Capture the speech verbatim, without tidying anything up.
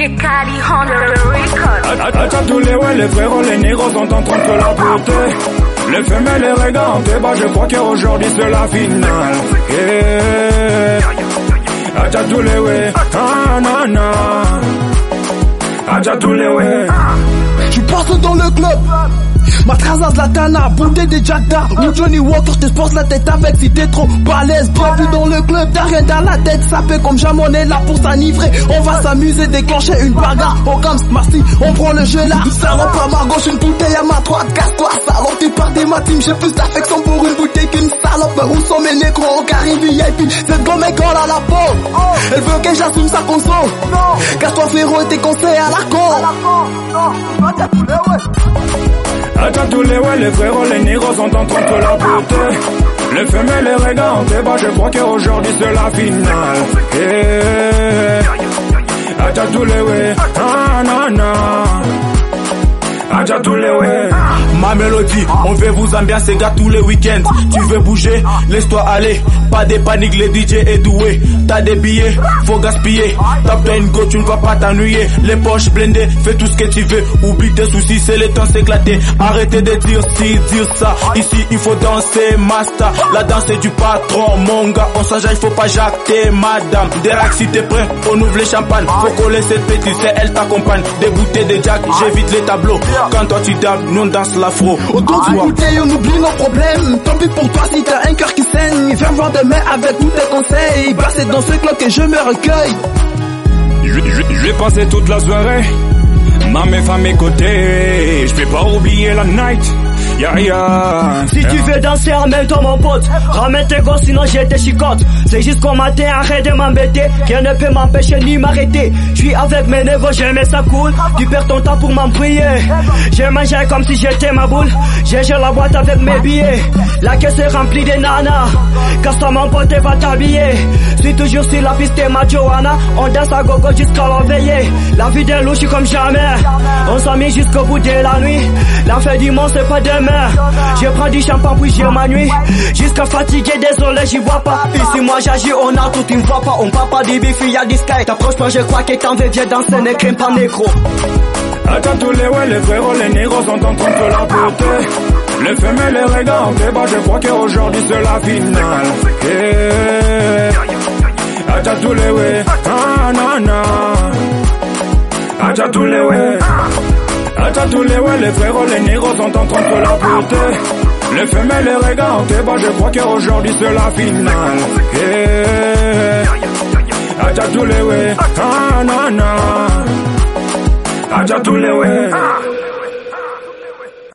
Cali Honda Record. Acha tous les ouais, les frérots, les négros sont en train de te la porter. Les femelles, les regards, bah je crois qu'aujourd'hui c'est la finale. Yeah. Acha tous les ouais, ah non non. Acha tous les ouais. Je passe dans le club. Ma Trazas Latana, bouteille de Jagda ou Johnny Walker, te sport la tête avec si t'es trop balèze. Bienvenue dans le club, t'as rien dans la tête, ça fait comme jamais on est là pour s'enivrer. On va s'amuser, déclencher une bagarre. Au Gams, Marcy, on prend le jeu là. Salope à ma gauche, une bouteille à ma droite. Casse-toi, salope, t'es parti ma team. J'ai plus d'affection pour une bouteille qu'une salope. Où sont mes négros au carré V I P? Cette gomme est colle à la peau. Elle veut que j'assume sa conso. Casse-toi frérot et tes conseils à la con. Acha tous les ouais, les frérots, les négros sont en train de te la porter. Les femelles, les regards, bah je crois qu'aujourd'hui c'est la finale. Yeah. Acha tous les ouais, ah non non. Acha tous les ouais. Ma mélodie, on veut vous ambiancer gars tous les week-ends. Tu veux bouger, laisse-toi aller. Pas de panique, le D J est doué. T'as des billets, faut gaspiller. Tape toi une go, tu ne vas pas t'ennuyer. Les poches blindées, fais tout ce que tu veux. Oublie tes soucis, c'est le temps s'éclater. Arrêtez de dire si, dire ça. Ici il faut danser, master. La danse c'est du patron, mon gars. On s'engage, il faut pas jacter, madame. Derek si t'es prêt, on ouvre les champagnes. Faut coller cette petite, c'est elle t'accompagne. Des bouteilles de Jack, j'évite les tableaux. Quand toi tu danses, nous on danse l'afro. Autour du bouteille, on oublie nos problèmes. Tant pis pour toi si t'as un cœur qui saigne. Viens voir demain avec tous tes conseils. Bah c'est dans ce club que je me recueille. Je, je, je vais passer toute la soirée, ma meuf à mes côtés. Je vais pas oublier la night. Yeah, yeah. Si tu veux danser, ramène-toi mon pote. Ramène tes gosses, sinon j'ai tes chicottes. C'est jusqu'au matin, arrête de m'embêter. Rien ne peut m'empêcher ni m'arrêter. J'suis avec mes négros, j'aimais ça cool. Tu perds ton temps pour m'embrouiller. J'ai mangé comme si j'étais ma boule. J'ai géré la boîte avec mes billets. La caisse est remplie de nanas. Casse-toi mon pote et va t'habiller. Suis toujours sur la piste de ma Johanna. On danse à gogo jusqu'à l'enveiller. La vie d'un louche comme jamais. On s'en mis jusqu'au bout de la nuit. La fin du monde c'est pas demain. Je prends du champagne puis j'ai ma nuit. Jusqu'à fatigué, désolé j'y vois pas. Ici moi j'agis, on a tout, tu me vois pas. On parle pas des bifs, y'a des sky. T'approches pas, je crois que t'en veux, viens danser, ne crème pas négro. Acha tous les ouais, les frérots, les négros sont en train de te la porter. Les femelles, les regards, bah je crois qu'aujourd'hui c'est la finale. Yeah. Acha tous les ouais, ah non non. Acha tous les ouais. Acha tous les ouais, les frérots, les négros sont en train de te la porter. Les femelles, les regards, bah je crois qu'aujourd'hui c'est la finale. Yeah. Acha tous les ouais, ah non non. Acha tous les ouais.